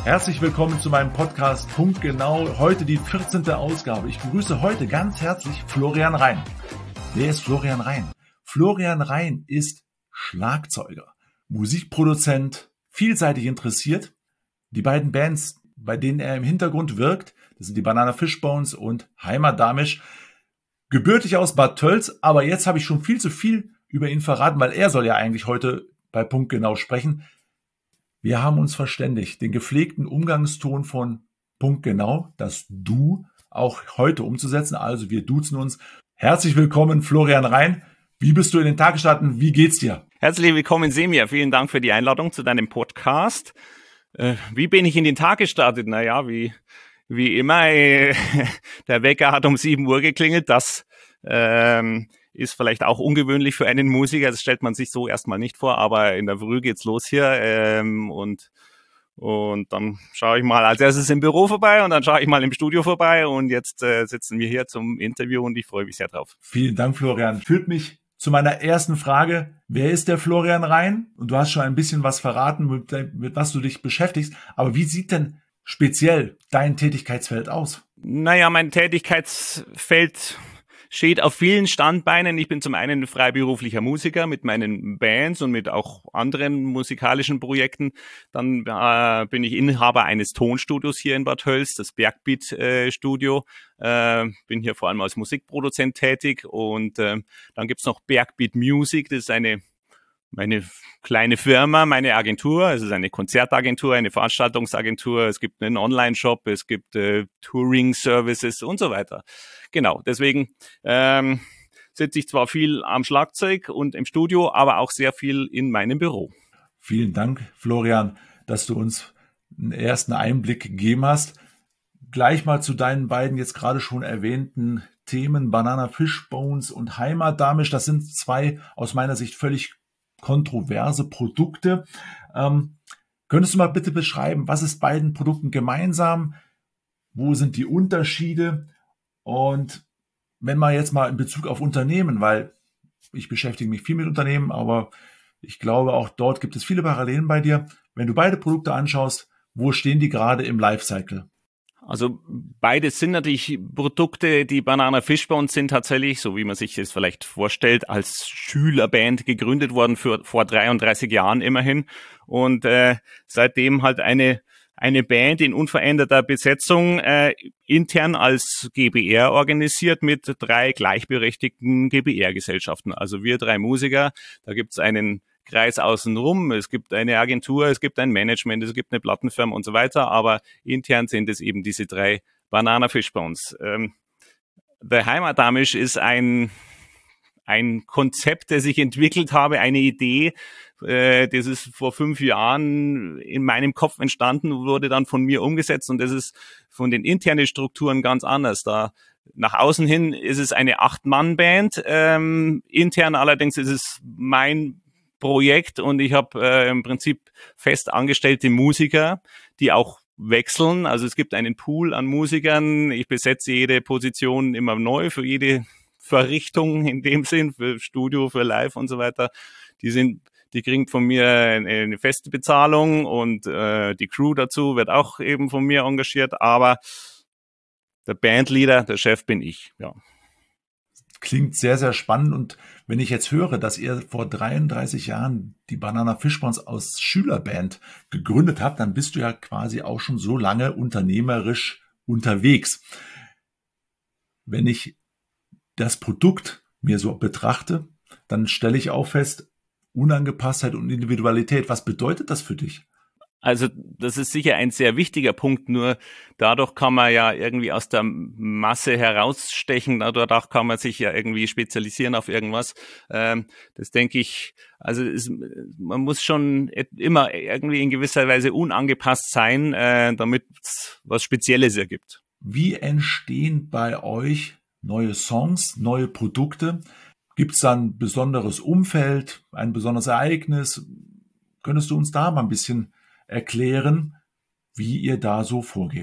Herzlich willkommen zu meinem Podcast Punktgenau. Heute die 14. Ausgabe. Ich begrüße heute ganz herzlich Florian Rein. Wer ist Florian Rein? Florian Rein ist Schlagzeuger, Musikproduzent, vielseitig interessiert. Die beiden Bands, bei denen er im Hintergrund wirkt, das sind die Banana Fishbones und Heimatdamisch. Gebürtig aus Bad Tölz, aber jetzt habe ich schon viel zu viel über ihn verraten, weil er soll ja eigentlich heute bei Punktgenau sprechen. Wir haben uns verständigt, den gepflegten Umgangston von Punktgenau, das Du, auch heute umzusetzen. Also wir duzen uns. Herzlich willkommen, Florian Rein. Wie bist du in den Tag gestartet? Wie geht's dir? Herzlich willkommen, Semir. Vielen Dank für die Einladung zu deinem Podcast. Wie bin ich in den Tag gestartet? Naja, wie immer, der Wecker hat um 7 Uhr geklingelt. Das ist vielleicht auch ungewöhnlich für einen Musiker. Das stellt man sich so erstmal nicht vor, aber in der Früh geht's los hier und dann schaue ich mal als erstes im Büro vorbei und dann schaue ich mal im Studio vorbei und jetzt sitzen wir hier zum Interview und ich freue mich sehr drauf. Vielen Dank, Florian. Führt mich zu meiner ersten Frage. Wer ist der Florian Rein? Und du hast schon ein bisschen was verraten, mit was du dich beschäftigst. Aber wie sieht denn speziell dein Tätigkeitsfeld aus? Naja, mein Tätigkeitsfeld steht auf vielen Standbeinen. Ich bin zum einen freiberuflicher Musiker mit meinen Bands und mit auch anderen musikalischen Projekten. Dann bin ich Inhaber eines Tonstudios hier in Bad Tölz, das Bergbeat Studio. Bin hier vor allem als Musikproduzent tätig und dann gibt's noch Bergbeat Music. Das ist meine kleine Firma, meine Agentur. Es ist eine Konzertagentur, eine Veranstaltungsagentur. Es gibt einen Online-Shop, es gibt Touring-Services und so weiter. Genau, deswegen sitze ich zwar viel am Schlagzeug und im Studio, aber auch sehr viel in meinem Büro. Vielen Dank, Florian, dass du uns einen ersten Einblick gegeben hast. Gleich mal zu deinen beiden jetzt gerade schon erwähnten Themen, Banana Fishbones und Heimatdamisch. Das sind zwei aus meiner Sicht völlig kontroverse Produkte. Könntest du mal bitte beschreiben, was ist beiden Produkten gemeinsam? Wo sind die Unterschiede? Und wenn man jetzt mal in Bezug auf Unternehmen, weil ich beschäftige mich viel mit Unternehmen, aber ich glaube auch dort gibt es viele Parallelen bei dir. Wenn du beide Produkte anschaust, wo stehen die gerade im Lifecycle? Also beides sind natürlich Produkte. Die Banana Fishbones sind tatsächlich, so wie man sich das vielleicht vorstellt, als Schülerband gegründet worden vor 33 Jahren immerhin. Und seitdem halt eine Band in unveränderter Besetzung, intern als GbR organisiert mit 3 gleichberechtigten GbR-Gesellschaften. Also wir 3 Musiker, da gibt's einen Kreis außenrum, es gibt eine Agentur, es gibt ein Management, es gibt eine Plattenfirma und so weiter, aber intern sind es eben diese 3 Banana Fishbones. Der Heimatdamisch ist ein Konzept, das ich entwickelt habe, eine Idee, das ist vor 5 Jahren in meinem Kopf entstanden, wurde dann von mir umgesetzt und das ist von den internen Strukturen ganz anders. Da nach außen hin ist es eine 8-Mann-Band, intern allerdings ist es mein Projekt und ich habe im Prinzip fest angestellte Musiker, die auch wechseln. Also es gibt einen Pool an Musikern. Ich besetze jede Position immer neu für jede Verrichtung in dem Sinn, für Studio, für Live und so weiter. Die kriegen von mir eine feste Bezahlung und die Crew dazu wird auch eben von mir engagiert. Aber der Bandleader, der Chef bin ich, ja. Klingt sehr, sehr spannend. Und wenn ich jetzt höre, dass ihr vor 33 Jahren die Banana Fishbones aus Schülerband gegründet habt, dann bist du ja quasi auch schon so lange unternehmerisch unterwegs. Wenn ich das Produkt mir so betrachte, dann stelle ich auch fest, Unangepasstheit und Individualität. Was bedeutet das für dich? Also das ist sicher ein sehr wichtiger Punkt, nur dadurch kann man ja irgendwie aus der Masse herausstechen, dadurch kann man sich ja irgendwie spezialisieren auf irgendwas. Das denke ich, also man muss schon immer irgendwie in gewisser Weise unangepasst sein, damit es was Spezielles ergibt. Wie entstehen bei euch neue Songs, neue Produkte? Gibt es da ein besonderes Umfeld, ein besonderes Ereignis? Könntest du uns da mal ein bisschen erklären, wie ihr da so vorgeht?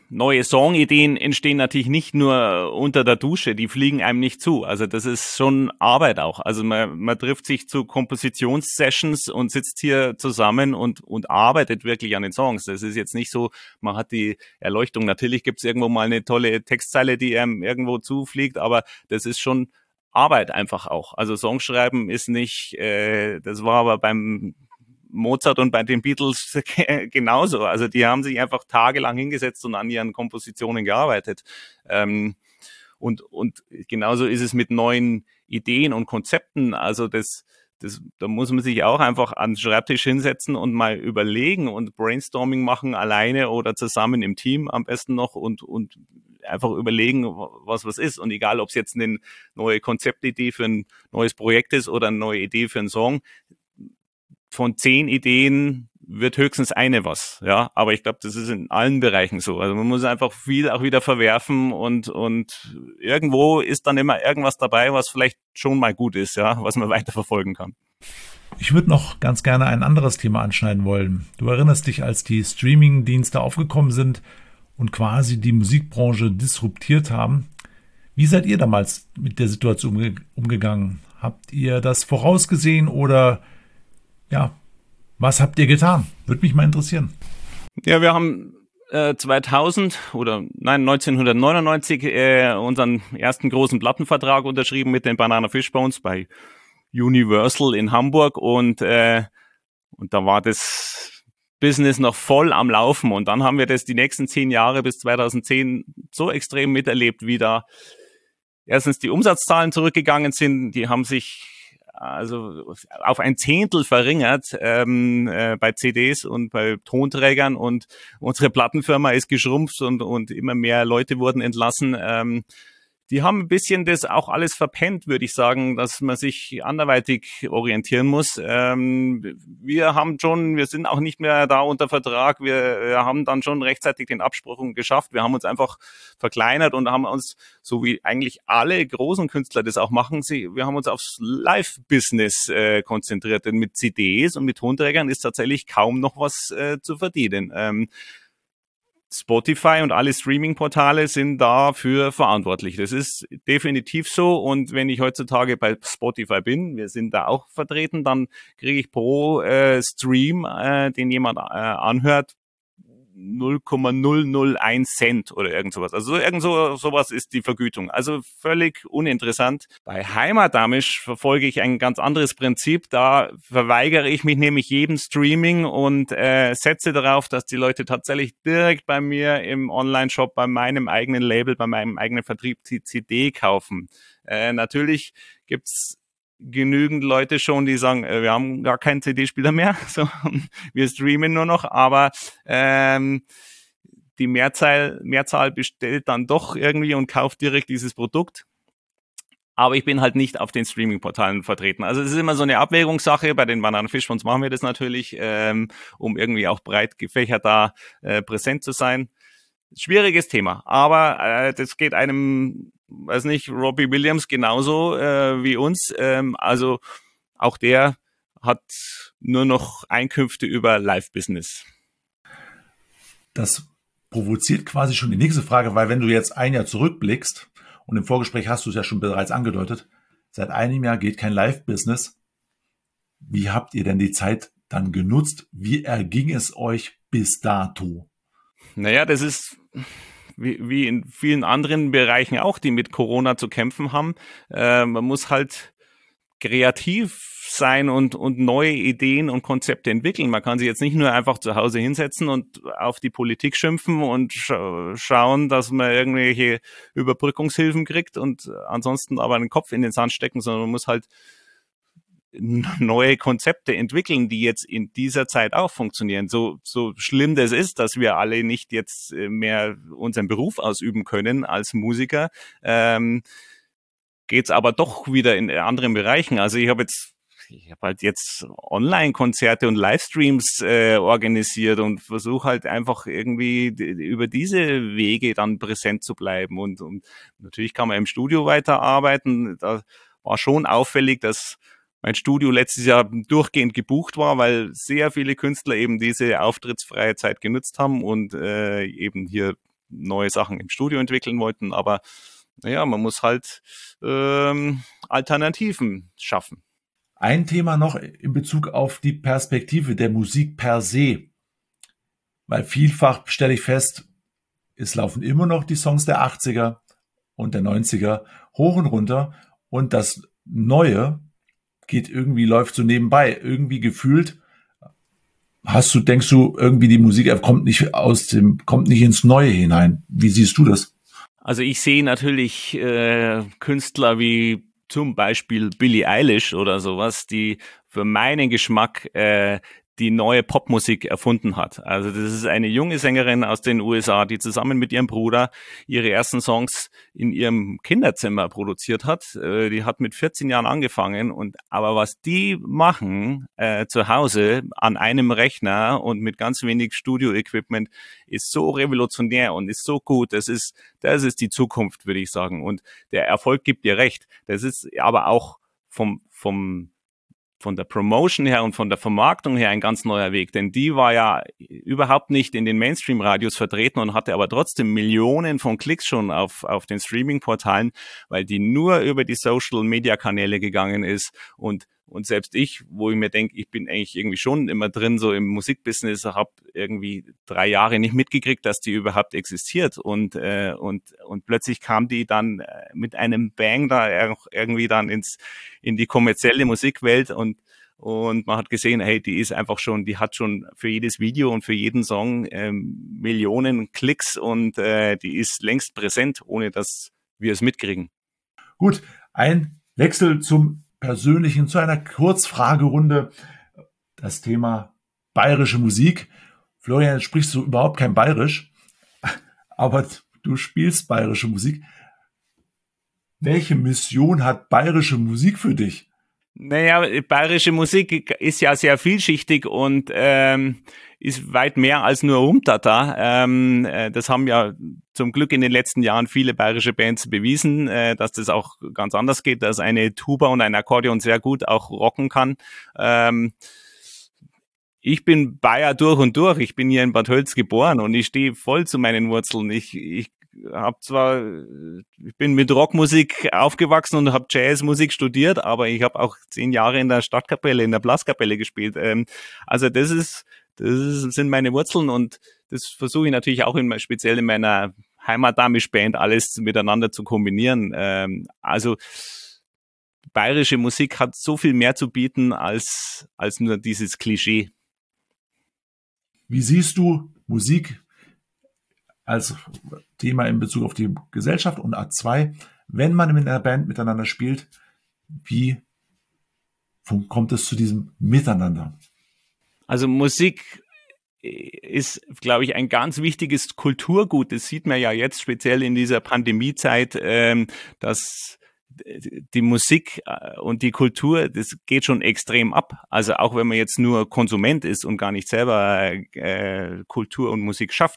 neue Songideen entstehen natürlich nicht nur unter der Dusche, die fliegen einem nicht zu. Also das ist schon Arbeit auch. Also man trifft sich zu Kompositionssessions und sitzt hier zusammen und arbeitet wirklich an den Songs. Das ist jetzt nicht so, man hat die Erleuchtung. Natürlich gibt es irgendwo mal eine tolle Textzeile, die einem irgendwo zufliegt, aber das ist schon Arbeit einfach auch. Also Songschreiben ist nicht, das war aber beim Mozart und bei den Beatles genauso. Also die haben sich einfach tagelang hingesetzt und an ihren Kompositionen gearbeitet. Und genauso ist es mit neuen Ideen und Konzepten. Also da muss man sich auch einfach an den Schreibtisch hinsetzen und mal überlegen und Brainstorming machen, alleine oder zusammen im Team am besten noch und einfach überlegen, was ist. Und egal, ob es jetzt eine neue Konzeptidee für ein neues Projekt ist oder eine neue Idee für einen Song, von 10 Ideen wird höchstens eine was, ja. Aber ich glaube, das ist in allen Bereichen so. Also man muss einfach viel auch wieder verwerfen und irgendwo ist dann immer irgendwas dabei, was vielleicht schon mal gut ist, ja, was man weiterverfolgen kann. Ich würde noch ganz gerne ein anderes Thema anschneiden wollen. Du erinnerst dich, als die Streaming-Dienste aufgekommen sind und quasi die Musikbranche disruptiert haben. Wie seid ihr damals mit der Situation umgegangen? Habt ihr das vorausgesehen oder ja, was habt ihr getan? Würde mich mal interessieren. Ja, wir haben 1999 unseren ersten großen Plattenvertrag unterschrieben mit den Banana Fishbones bei Universal in Hamburg und da war das Business noch voll am Laufen und dann haben wir das die nächsten 10 Jahre bis 2010 so extrem miterlebt, wie da erstens die Umsatzzahlen zurückgegangen sind, die haben sich also auf ein Zehntel verringert bei CDs und bei Tonträgern und unsere Plattenfirma ist geschrumpft und immer mehr Leute wurden entlassen. Die haben ein bisschen das auch alles verpennt, würde ich sagen, dass man sich anderweitig orientieren muss. Wir sind auch nicht mehr da unter Vertrag. Wir haben dann schon rechtzeitig den Abspruch geschafft. Wir haben uns einfach verkleinert und haben uns, so wie eigentlich alle großen Künstler das auch machen, wir haben uns aufs Live-Business konzentriert. Denn mit CDs und mit Tonträgern ist tatsächlich kaum noch was zu verdienen. Spotify und alle Streaming-Portale sind dafür verantwortlich. Das ist definitiv so. Und wenn ich heutzutage bei Spotify bin, wir sind da auch vertreten, dann kriege ich pro Stream, den jemand anhört, 0,001 Cent oder irgend sowas. Also sowas ist die Vergütung. Also völlig uninteressant. Bei Heimatamisch verfolge ich ein ganz anderes Prinzip. Da verweigere ich mich nämlich jedem Streaming und setze darauf, dass die Leute tatsächlich direkt bei mir im Online-Shop, bei meinem eigenen Label, bei meinem eigenen Vertrieb die CD kaufen. Natürlich gibt's genügend Leute schon, die sagen, wir haben gar keinen CD-Spieler mehr, so, wir streamen nur noch, aber die Mehrzahl bestellt dann doch irgendwie und kauft direkt dieses Produkt. Aber ich bin halt nicht auf den Streaming-Portalen vertreten. Also es ist immer so eine Abwägungssache. Bei den Banana Fishbones machen wir das natürlich, um irgendwie auch breit gefächert da präsent zu sein. Schwieriges Thema, aber das geht einem, weiß nicht, Robbie Williams genauso wie uns. Also auch der hat nur noch Einkünfte über Live-Business. Das provoziert quasi schon die nächste Frage, weil wenn du jetzt ein Jahr zurückblickst, und im Vorgespräch hast du es ja schon bereits angedeutet, seit einem Jahr geht kein Live-Business. Wie habt ihr denn die Zeit dann genutzt? Wie erging es euch bis dato? Naja, das ist wie in vielen anderen Bereichen auch, die mit Corona zu kämpfen haben. Man muss halt kreativ sein und neue Ideen und Konzepte entwickeln. Man kann sich jetzt nicht nur einfach zu Hause hinsetzen und auf die Politik schimpfen und schauen, dass man irgendwelche Überbrückungshilfen kriegt und ansonsten aber den Kopf in den Sand stecken, sondern man muss halt neue Konzepte entwickeln, die jetzt in dieser Zeit auch funktionieren. So schlimm das ist, dass wir alle nicht jetzt mehr unseren Beruf ausüben können als Musiker, geht's aber doch wieder in anderen Bereichen. Also ich habe halt jetzt Online-Konzerte und Livestreams organisiert und versuche halt einfach irgendwie über diese Wege dann präsent zu bleiben. Und natürlich kann man im Studio weiterarbeiten. Da war schon auffällig, dass mein Studio letztes Jahr durchgehend gebucht war, weil sehr viele Künstler eben diese auftrittsfreie Zeit genutzt haben und eben hier neue Sachen im Studio entwickeln wollten. Aber naja, man muss halt Alternativen schaffen. Ein Thema noch in Bezug auf die Perspektive der Musik per se. Weil vielfach stelle ich fest, es laufen immer noch die Songs der 80er und der 90er hoch und runter und das Neue läuft so nebenbei. Irgendwie gefühlt denkst du, irgendwie die Musik kommt nicht ins Neue hinein. Wie siehst du das? Also ich sehe natürlich Künstler wie zum Beispiel Billie Eilish oder sowas, die für meinen Geschmack die neue Popmusik erfunden hat. Also das ist eine junge Sängerin aus den USA, die zusammen mit ihrem Bruder ihre ersten Songs in ihrem Kinderzimmer produziert hat. Die hat mit 14 Jahren angefangen aber was die machen zu Hause an einem Rechner und mit ganz wenig Studio-Equipment ist so revolutionär und ist so gut. Das ist die Zukunft, würde ich sagen. Und der Erfolg gibt dir recht. Das ist aber auch von der Promotion her und von der Vermarktung her ein ganz neuer Weg, denn die war ja überhaupt nicht in den Mainstream-Radios vertreten und hatte aber trotzdem Millionen von Klicks schon auf den Streaming-Portalen, weil die nur über die Social-Media-Kanäle gegangen ist und selbst ich, wo ich mir denke, ich bin eigentlich irgendwie schon immer drin, so im Musikbusiness, habe irgendwie 3 Jahre nicht mitgekriegt, dass die überhaupt existiert und plötzlich kam die dann mit einem Bang da irgendwie dann in die kommerzielle Musikwelt und man hat gesehen, hey, die hat schon für jedes Video und für jeden Song Millionen Klicks und die ist längst präsent, ohne dass wir es mitkriegen. Gut, ein Wechsel zum Persönlichen, zu einer Kurzfragerunde. Das Thema bayerische Musik. Florian, jetzt sprichst du überhaupt kein Bayerisch, aber du spielst bayerische Musik. Welche Mission hat bayerische Musik für dich? Naja, bayerische Musik ist ja sehr vielschichtig und ist weit mehr als nur Rumtata. Das haben ja zum Glück in den letzten Jahren viele bayerische Bands bewiesen, dass das auch ganz anders geht, dass eine Tuba und ein Akkordeon sehr gut auch rocken kann. Ich bin Bayer durch und durch. Ich bin hier in Bad Hölz geboren und ich stehe voll zu meinen Wurzeln. Ich bin mit Rockmusik aufgewachsen und habe Jazzmusik studiert, aber ich habe auch 10 Jahre in der Stadtkapelle, in der Blaskapelle gespielt. Also das sind meine Wurzeln und das versuche ich natürlich auch speziell in meiner Heimatamisch-Band alles miteinander zu kombinieren. Also bayerische Musik hat so viel mehr zu bieten als nur dieses Klischee. Wie siehst du Musik als Thema in Bezug auf die Gesellschaft und A2, wenn man in einer Band miteinander spielt, wie kommt es zu diesem Miteinander? Also Musik ist, glaube ich, ein ganz wichtiges Kulturgut. Das sieht man ja jetzt speziell in dieser Pandemiezeit, dass die Musik und die Kultur, das geht schon extrem ab. Also auch wenn man jetzt nur Konsument ist und gar nicht selber Kultur und Musik schafft,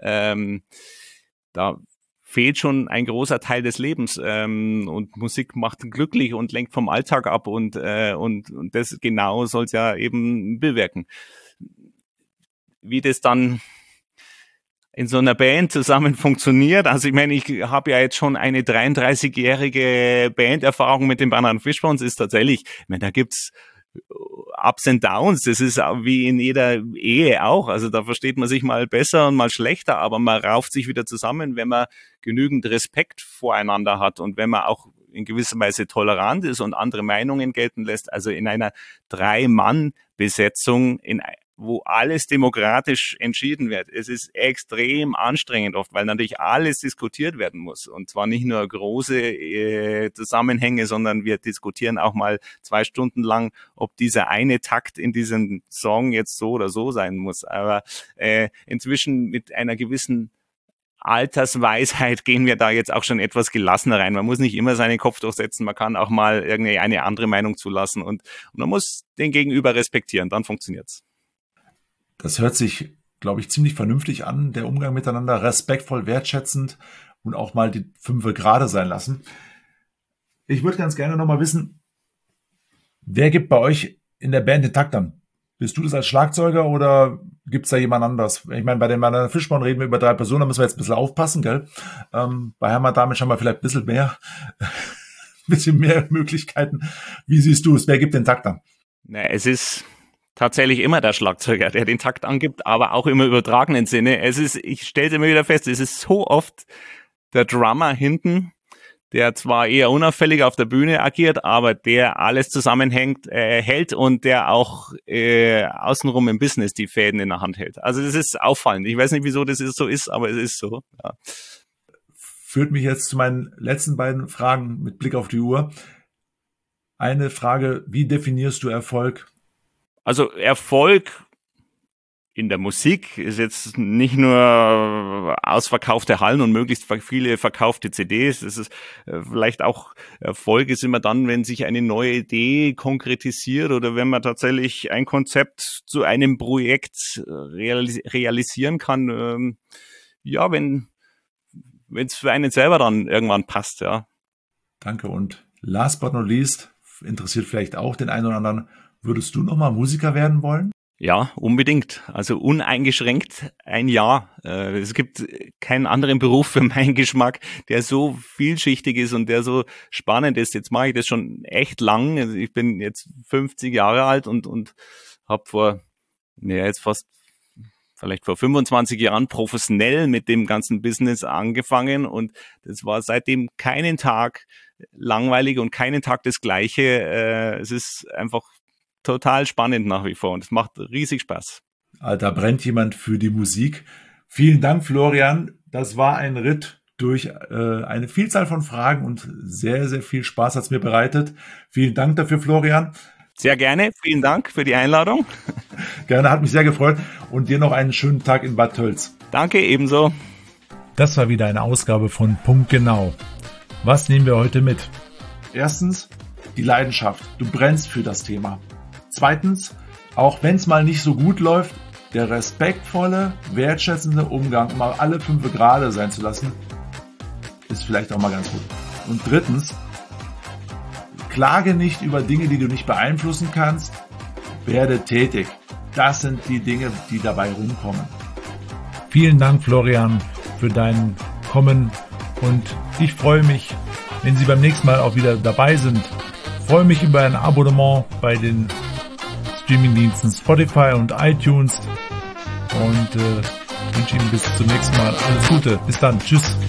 da fehlt schon ein großer Teil des Lebens und Musik macht glücklich und lenkt vom Alltag ab und das genau soll es ja eben bewirken. Wie das dann in so einer Band zusammen funktioniert. Also ich meine, ich habe ja jetzt schon eine 33-jährige Banderfahrung mit den Bananen Fishbones, ist tatsächlich, ich meine, da gibt's Ups and Downs, das ist wie in jeder Ehe auch, also da versteht man sich mal besser und mal schlechter, aber man rauft sich wieder zusammen, wenn man genügend Respekt voreinander hat und wenn man auch in gewisser Weise tolerant ist und andere Meinungen gelten lässt, also in einer 3-Mann-Besetzung, wo alles demokratisch entschieden wird. Es ist extrem anstrengend oft, weil natürlich alles diskutiert werden muss. Und zwar nicht nur große Zusammenhänge, sondern wir diskutieren auch mal 2 Stunden lang, ob dieser eine Takt in diesem Song jetzt so oder so sein muss. Aber inzwischen mit einer gewissen Altersweisheit gehen wir da jetzt auch schon etwas gelassener rein. Man muss nicht immer seinen Kopf durchsetzen, man kann auch mal eine andere Meinung zulassen und man muss den Gegenüber respektieren, dann funktioniert's. Das hört sich, glaube ich, ziemlich vernünftig an, der Umgang miteinander, respektvoll, wertschätzend und auch mal die 5 gerade sein lassen. Ich würde ganz gerne nochmal wissen, wer gibt bei euch in der Band den Takt an? Bist du das als Schlagzeuger oder gibt's da jemand anders? Ich meine, bei der Fishbone reden wir über 3 Personen, da müssen wir jetzt ein bisschen aufpassen, gell? Bei Hermann Damisch haben wir vielleicht ein bisschen mehr Möglichkeiten. Wie siehst du es? Wer gibt den Takt an? Na, es ist tatsächlich immer der Schlagzeuger, der den Takt angibt, aber auch im übertragenen Sinne. Ich stelle es immer wieder fest, es ist so oft der Drummer hinten, der zwar eher unauffällig auf der Bühne agiert, aber der alles zusammenhängt, hält und der auch außenrum im Business die Fäden in der Hand hält. Also das ist auffallend. Ich weiß nicht, wieso das so ist, aber es ist so. Ja. Führt mich jetzt zu meinen letzten beiden Fragen mit Blick auf die Uhr. Eine Frage, wie definierst du Erfolg? Also Erfolg in der Musik ist jetzt nicht nur ausverkaufte Hallen und möglichst viele verkaufte CDs. Es ist vielleicht auch Erfolg ist immer dann, wenn sich eine neue Idee konkretisiert oder wenn man tatsächlich ein Konzept zu einem Projekt realisieren kann. Ja, wenn es für einen selber dann irgendwann passt, ja. Danke. Und last but not least, interessiert vielleicht auch den einen oder anderen, würdest du nochmal Musiker werden wollen? Ja, unbedingt. Also uneingeschränkt ein Ja. Es gibt keinen anderen Beruf für meinen Geschmack, der so vielschichtig ist und der so spannend ist. Jetzt mache ich das schon echt lang. Also ich bin jetzt 50 Jahre alt und habe vielleicht vor 25 Jahren professionell mit dem ganzen Business angefangen und das war seitdem keinen Tag langweilig und keinen Tag das Gleiche. Es ist einfach total spannend nach wie vor und es macht riesig Spaß. Da brennt jemand für die Musik. Vielen Dank, Florian. Das war ein Ritt durch eine Vielzahl von Fragen und sehr, sehr viel Spaß hat es mir bereitet. Vielen Dank dafür, Florian. Sehr gerne. Vielen Dank für die Einladung. Gerne, hat mich sehr gefreut und dir noch einen schönen Tag in Bad Tölz. Danke, ebenso. Das war wieder eine Ausgabe von Punkt Genau. Was nehmen wir heute mit? Erstens, die Leidenschaft. Du brennst für das Thema. Zweitens, auch wenn es mal nicht so gut läuft, der respektvolle, wertschätzende Umgang, mal alle 5 gerade sein zu lassen, ist vielleicht auch mal ganz gut. Und drittens, klage nicht über Dinge, die du nicht beeinflussen kannst, werde tätig. Das sind die Dinge, die dabei rumkommen. Vielen Dank, Florian, für dein Kommen und ich freue mich, wenn Sie beim nächsten Mal auch wieder dabei sind. Ich freue mich über ein Abonnement bei den Streamingdiensten Spotify und iTunes und wünsche Ihnen bis zum nächsten Mal alles Gute. Bis dann. Tschüss.